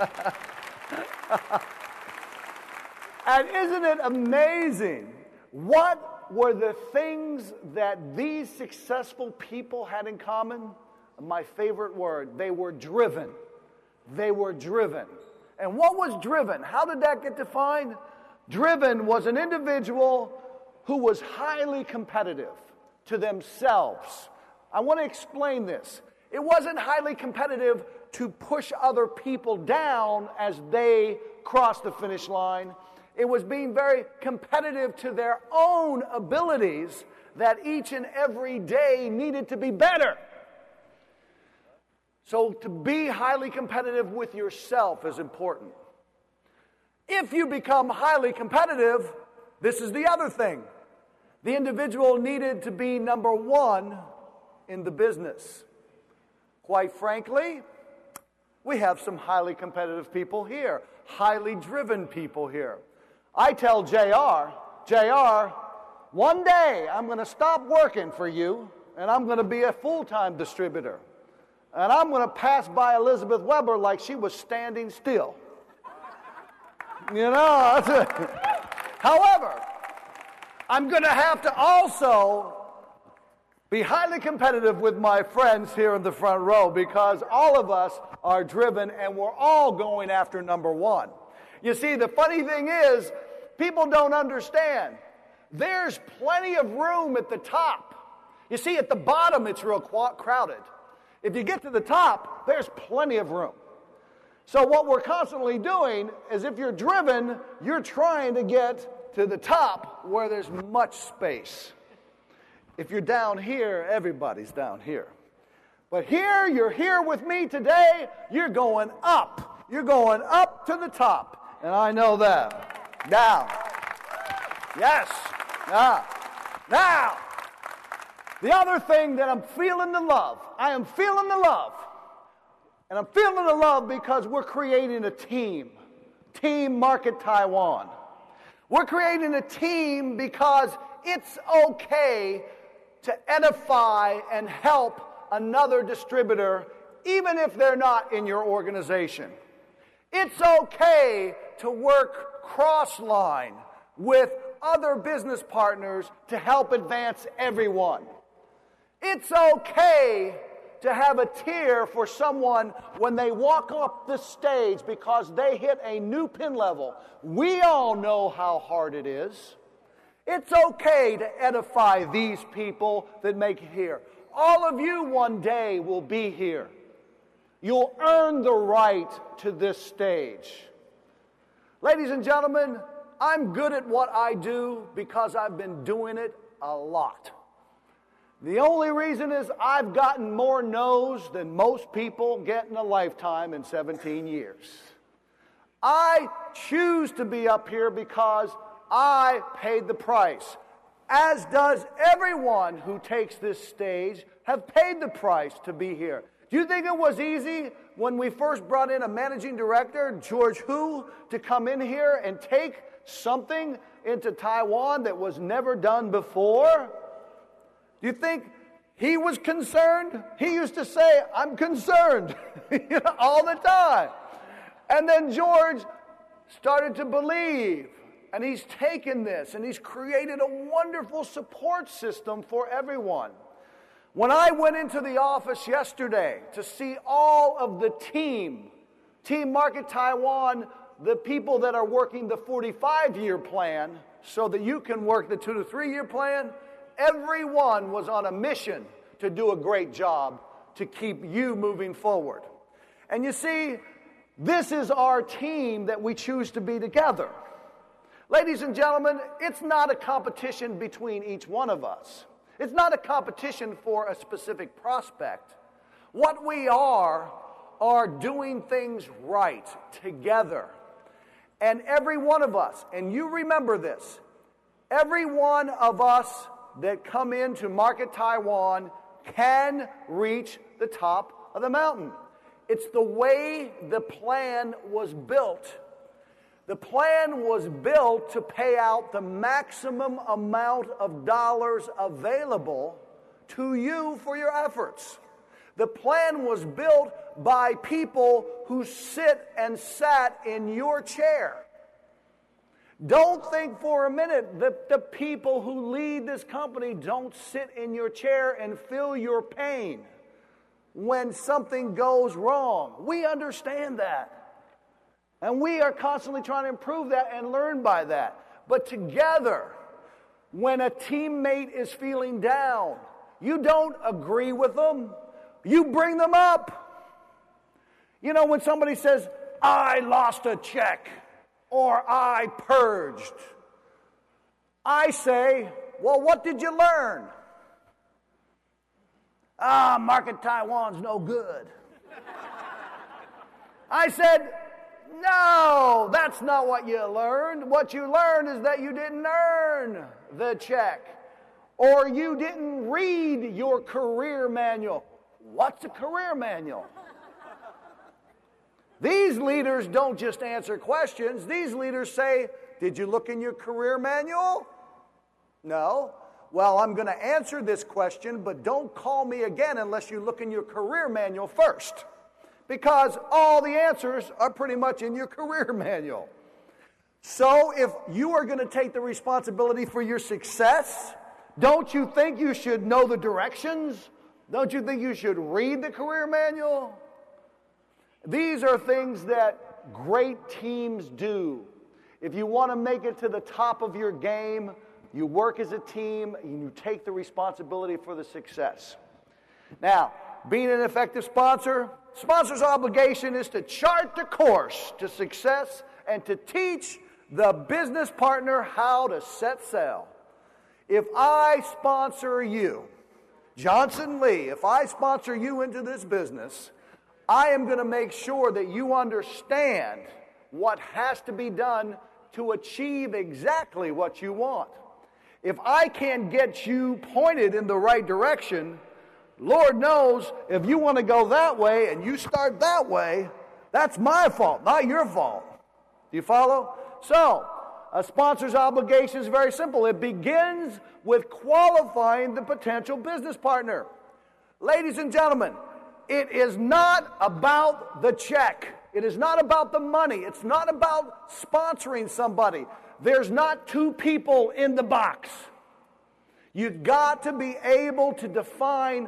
And isn't it amazing? What were the things that these successful people had in common? My favorite word, they were driven. They were driven. And what was driven? How did that get defined? Driven was an individual who was highly competitive to themselves. I want to explain this. It wasn't highly competitive to push other people down as they crossed the finish line. It was being very competitive to their own abilities that each and every day needed to be better. So to be highly competitive with yourself is important. If you become highly competitive, this is the other thing. The individual needed to be number one in the business. Quite frankly, we have some highly competitive people here, highly driven people here. I tell JR, one day I'm going to stop working for you and I'm going to be a full-time distributor. And I'm going to pass by Elizabeth Weber like she was standing still. You know, that's it. However, I'm going to have to also be highly competitive with my friends here in the front row because all of us are driven and we're all going after number one. You see, the funny thing is, people don't understand. There's plenty of room at the top. You see, at the bottom, it's real crowded. If you get to the top, there's plenty of room. So what we're constantly doing is if you're driven, you're trying to get to the top where there's much space. If you're down here, everybody's down here. But here, you're here with me today, you're going up. You're going up to the top. And I know that. Now. Yes. Now. The other thing that I'm feeling the love. I am feeling the love. And I'm feeling the love because we're creating a team. Team Market Taiwan. We're creating a team because it's okay to edify and help another distributor even if they're not in your organization. It's okay to work cross-line with other business partners to help advance everyone. It's okay to have a tear for someone when they walk up the stage because they hit a new pin level. We all know how hard it is. It's okay to edify these people that make it here. All of you one day will be here. You'll earn the right to this stage. Ladies and gentlemen, I'm good at what I do because I've been doing it a lot. The only reason is I've gotten more no's than most people get in a lifetime in 17 years. I choose to be up here because I paid the price, as does everyone who takes this stage have paid the price to be here. Do you think it was easy when we first brought in a managing director, George Hu, to come in here and take something into Taiwan that was never done before? Do you think he was concerned? He used to say, I'm concerned, all the time. And then George started to believe, and he's taken this, and he's created a wonderful support system for everyone. When I went into the office yesterday to see all of the Team Market Taiwan, the people that are working the 45-year plan so that you can work the 2 to 3 year plan, everyone was on a mission to do a great job to keep you moving forward. And you see, this is our team that we choose to be together. Ladies and gentlemen, it's not a competition between each one of us. It's not a competition for a specific prospect. What we are doing things right together. And every one of us, and you remember this, every one of us that come into Market Taiwan can reach the top of the mountain. It's the way the plan was built. The plan was built to pay out the maximum amount of dollars available to you for your efforts. The plan was built by people who sit and sat in your chair. Don't think for a minute that the people who lead this company don't sit in your chair and feel your pain when something goes wrong. We understand that. And we are constantly trying to improve that and learn by that. But together, when a teammate is feeling down, you don't agree with them. You bring them up. You know, when somebody says, I lost a check, or I purged, I say, well, what did you learn? Market Taiwan's no good. I said, no, that's not what you learned. What you learned is that you didn't earn the check, or you didn't read your career manual. What's a career manual? These leaders don't just answer questions. These leaders say, did you look in your career manual? No. Well, I'm going to answer this question, but don't call me again unless you look in your career manual first. Because all the answers are pretty much in your career manual. So if you are going to take the responsibility for your success, don't you think you should know the directions? Don't you think you should read the career manual? These are things that great teams do. If you want to make it to the top of your game, you work as a team and you take the responsibility for the success. Now, being an effective sponsor, sponsor's obligation is to chart the course to success and to teach the business partner how to set sail. If I sponsor you, Johnson Lee, if I sponsor you into this business, I am going to make sure that you understand what has to be done to achieve exactly what you want. If I can't get you pointed in the right direction, Lord knows, if you want to go that way and you start that way, that's my fault, not your fault. Do you follow? So, a sponsor's obligation is very simple. It begins with qualifying the potential business partner. Ladies and gentlemen, it is not about the check. It is not about the money. It's not about sponsoring somebody. There's not two people in the box. You've got to be able to define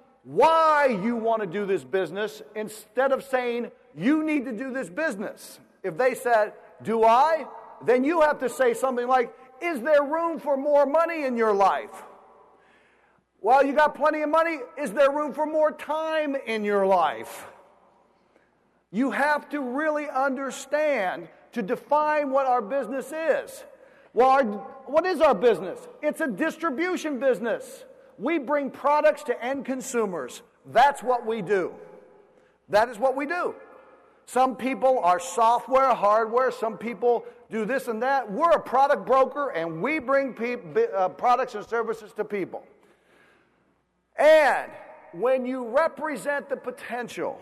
why you want to do this business instead of saying, you need to do this business. If they said, do I? Then you have to say something like, is there room for more money in your life? Well, you got plenty of money. Is there room for more time in your life? You have to really understand to define what our business is. Well, what is our business? It's a distribution business. We bring products to end consumers. That's what we do. That is what we do. Some people are software, hardware. Some people do this and that. We're a product broker, and we bring products and services to people. And when you represent the potential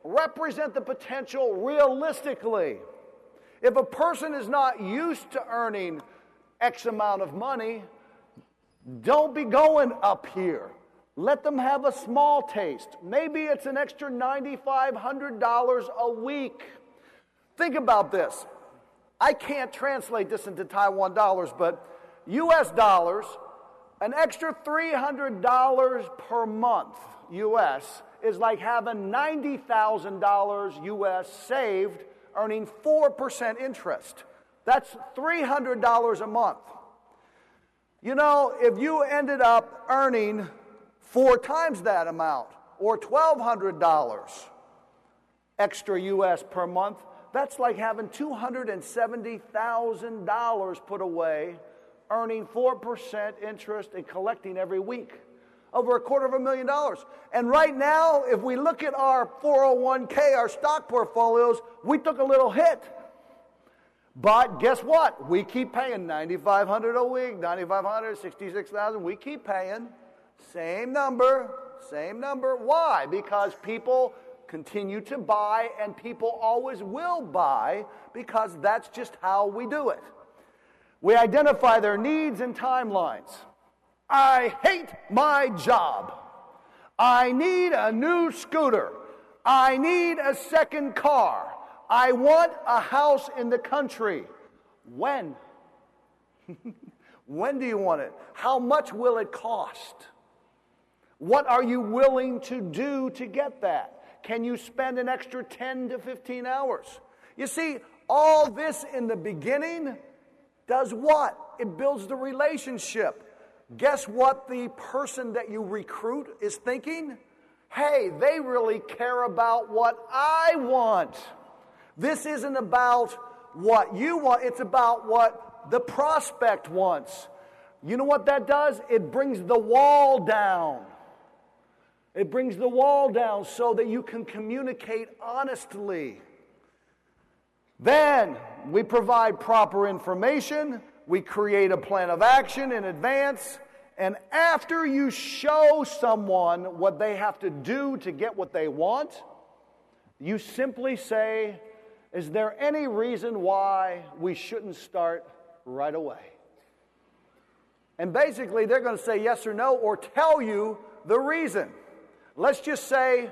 realistically. If a person is not used to earning X amount of money, don't be going up here. Let them have a small taste. Maybe it's an extra $9,500 a week. Think about this. I can't translate this into Taiwan dollars, but US dollars, an extra $300 per month US is like having $90,000 US saved, earning 4% interest. That's $300 a month. You know, if you ended up earning 4 times that amount, or $1,200 extra US per month, that's like having $270,000 put away, earning 4% interest and collecting every week. Over $250,000. And right now, if we look at our 401k, our stock portfolios, we took a little hit. But guess what? We keep paying $9,500 a week, $9,500, $66,000. We keep paying. Same number. Why? Because people continue to buy, and people always will buy, because that's just how we do it. We identify their needs and timelines. I hate my job. I need a new scooter. I need a second car. I want a house in the country. When? When do you want it? How much will it cost? What are you willing to do to get that? Can you spend an extra 10 to 15 hours? You see, all this in the beginning does what? It builds the relationship. Guess what the person that you recruit is thinking? Hey, they really care about what I want. This isn't about what you want, it's about what the prospect wants. You know what that does? It brings the wall down. It brings the wall down so that you can communicate honestly. Then we provide proper information. We create a plan of action in advance. And after you show someone what they have to do to get what they want, you simply say, is there any reason why we shouldn't start right away? And basically, they're going to say yes or no, or tell you the reason. Let's just say,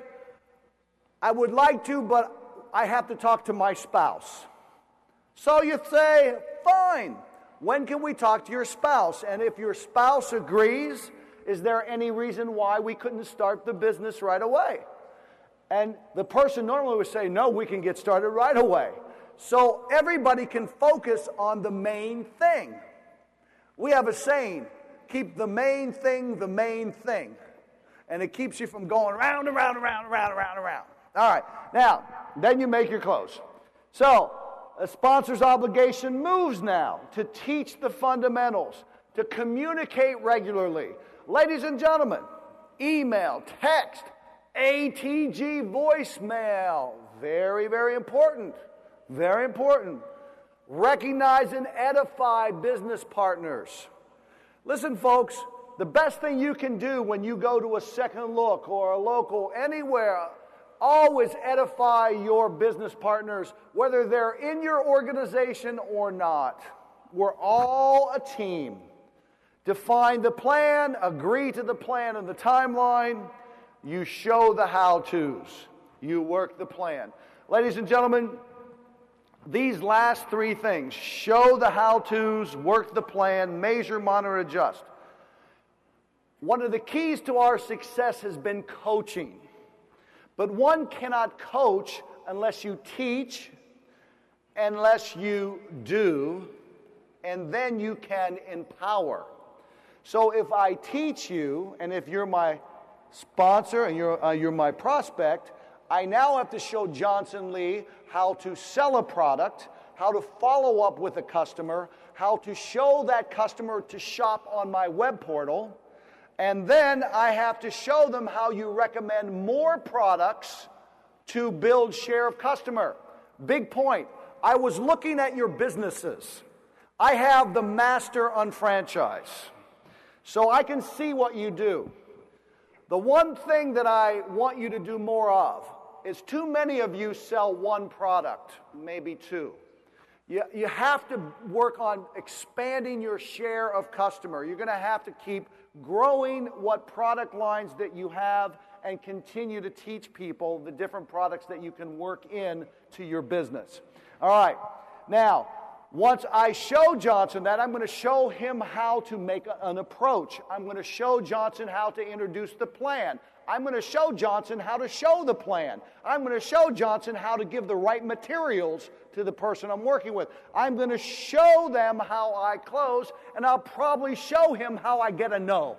I would like to, but I have to talk to my spouse. So you say, fine. When can we talk to your spouse? And if your spouse agrees, is there any reason why we couldn't start the business right away? And the person normally would say, no, we can get started right away. So everybody can focus on the main thing. We have a saying, keep the main thing the main thing. And it keeps you from going round and round and round and round and round and round. All right, now, then you make your close. So, a sponsor's obligation moves now to teach the fundamentals, to communicate regularly. Ladies and gentlemen, email, text, ATG voicemail, very, very important. Very important. Recognize and edify business partners. Listen, folks, the best thing you can do when you go to a Second Look or a local, anywhere, always edify your business partners, whether they're in your organization or not. We're all a team. Define the plan, agree to the plan and the timeline. You show the how-tos. You work the plan. Ladies and gentlemen, these last 3 things, show the how-tos, work the plan, measure, monitor, adjust. One of the keys to our success has been coaching. But one cannot coach unless you teach, unless you do, and then you can empower. So if I teach you, and if you're my sponsor and you're my prospect, I now have to show Johnson Lee how to sell a product, how to follow up with a customer, how to show that customer to shop on my web portal. And then I have to show them how you recommend more products to build share of customer. Big point. I was looking at your businesses. I have the master on franchise. So I can see what you do. The one thing that I want you to do more of is too many of you sell one product, maybe two. You have to work on expanding your share of customer. You're going to have to keep growing what product lines that you have and continue to teach people the different products that you can work in to your business. All right. Now, once I show Johnson that, I'm going to show him how to make an approach. I'm going to show Johnson how to introduce the plan. I'm going to show Johnson how to show the plan. I'm going to show Johnson how to give the right materials to the person I'm working with. I'm going to show them how I close, and I'll probably show him how I get a no.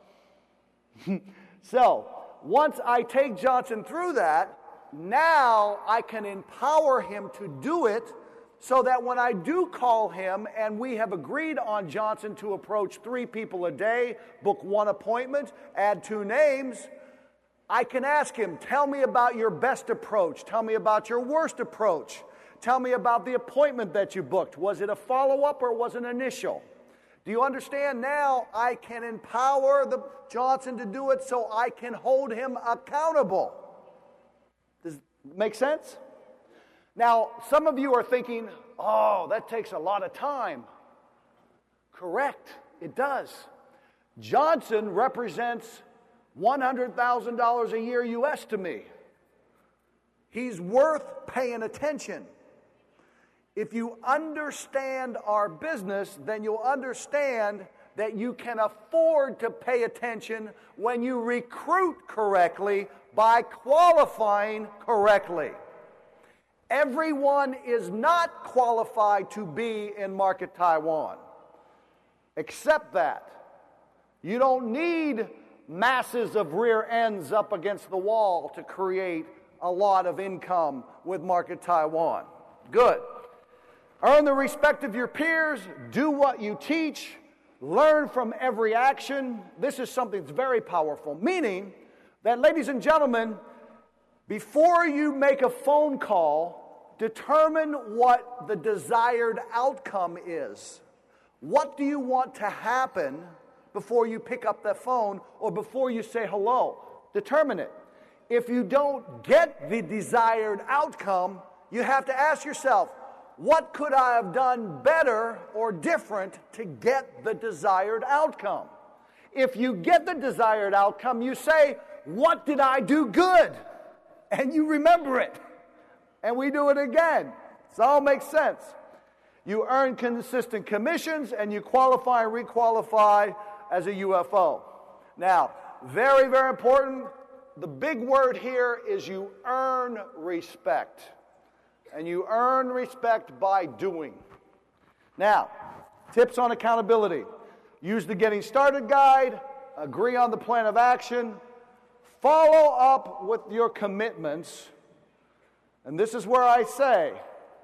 So, once I take Johnson through that, now I can empower him to do it so that when I do call him and we have agreed on Johnson to approach 3 people a day, book 1 appointment, add 2 names, I can ask him, tell me about your best approach. Tell me about your worst approach. Tell me about the appointment that you booked. Was it a follow-up or was it initial? Do you understand? Now I can empower the Johnson to do it so I can hold him accountable. Does it make sense? Now, some of you are thinking, oh, that takes a lot of time. Correct, it does. Johnson represents $100,000 a year U.S. to me. He's worth paying attention. If you understand our business, then you'll understand that you can afford to pay attention when you recruit correctly by qualifying correctly. Everyone is not qualified to be in Market Taiwan. Accept that. You don't need masses of rear ends up against the wall to create a lot of income with Market Taiwan. Good. Earn the respect of your peers. Do what you teach. Learn from every action. This is something that's very powerful. Meaning that, ladies and gentlemen, before you make a phone call, determine what the desired outcome is. What do you want to happen before you pick up the phone or before you say hello? Determine it. If you don't get the desired outcome, you have to ask yourself, what could I have done better or different to get the desired outcome? If you get the desired outcome, you say, what did I do good? And you remember it. And we do it again. So it all makes sense. You earn consistent commissions and you qualify and requalify as a UFO. Now, very, very important, the big word here is you earn respect. And you earn respect by doing. Now, tips on accountability. Use the Getting Started Guide. Agree on the plan of action. Follow up with your commitments. And this is where I say,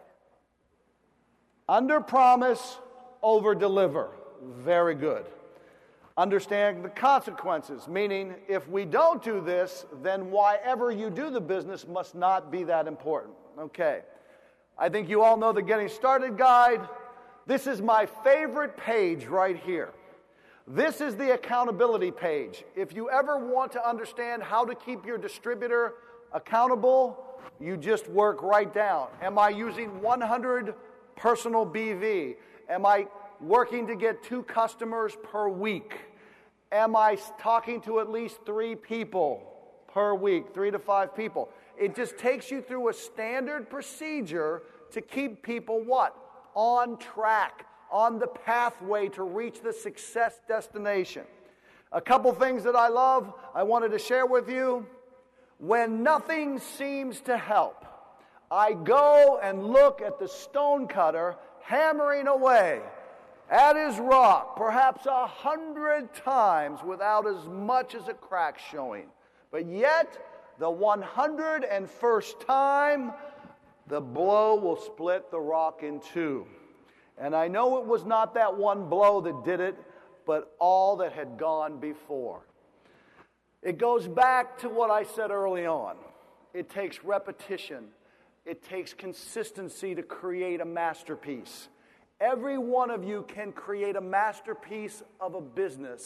under promise, over deliver. Very good. Understand the consequences, meaning if we don't do this, then why ever you do the business must not be that important. Okay. I think you all know the Getting Started Guide. This is my favorite page right here. This is the accountability page. If you ever want to understand how to keep your distributor accountable, you just work right down. Am I using 100 personal BV? Am I working to get 2 customers per week? Am I talking to at least 3 people per week, 3 to 5 people? It just takes you through a standard procedure to keep people what? On track, on the pathway to reach the success destination. A couple things that I love, I wanted to share with you. When nothing seems to help, I go and look at the stonecutter hammering away at his rock, perhaps 100 times without as much as a crack showing. But yet, the 101st time, the blow will split the rock in 2. And I know it was not that one blow that did it, but all that had gone before. It goes back to what I said early on. It takes repetition. It takes consistency to create a masterpiece. Every one of you can create a masterpiece of a business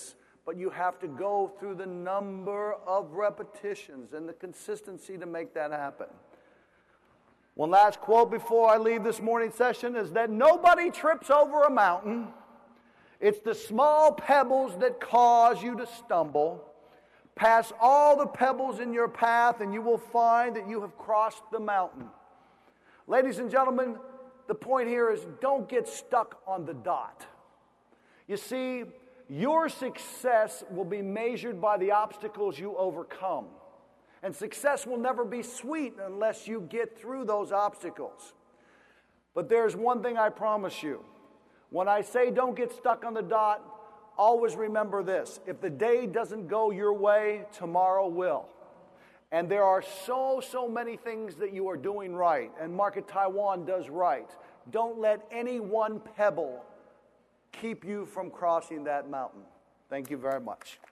but you have to go through the number of repetitions and the consistency to make that happen. One last quote before I leave this morning session is that nobody trips over a mountain. It's the small pebbles that cause you to stumble. Pass all the pebbles in your path and you will find that you have crossed the mountain. Ladies and gentlemen, the point here is don't get stuck on the dot. You see, your success will be measured by the obstacles you overcome. And success will never be sweet unless you get through those obstacles. But there's one thing I promise you. When I say don't get stuck on the dot, always remember this. If the day doesn't go your way, tomorrow will. And there are so many things that you are doing right, and Market Taiwan does right. Don't let any one pebble keep you from crossing that mountain. Thank you very much.